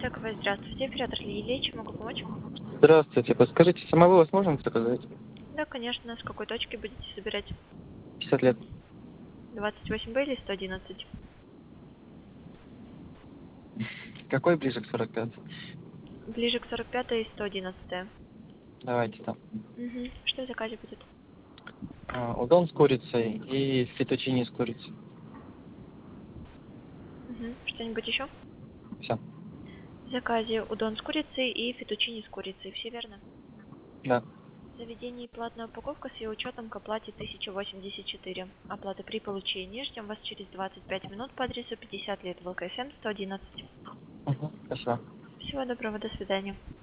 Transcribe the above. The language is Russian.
Таковой, здравствуйте. Оператор Лилия, чем могу помочь? Здравствуйте. Подскажите, самовывоз можно заказать? Да, конечно. С какой точки будете собирать? 50 лет. 28Б или 111? Какой ближе к 45? Ближе к 45 и 111. Давайте там. Угу. Что в заказе будет? Удон с курицей и фетучини с курицей. Угу. Что-нибудь еще? Все. В заказе удон с курицей и фетучини с курицей. Все верно? Да. В заведении платная упаковка с ее учетом к оплате 1084. Оплата при получении. Ждем вас через 25 минут по адресу 50 лет ВКСМ 111. Угу. Спасибо. Всего доброго, до свидания.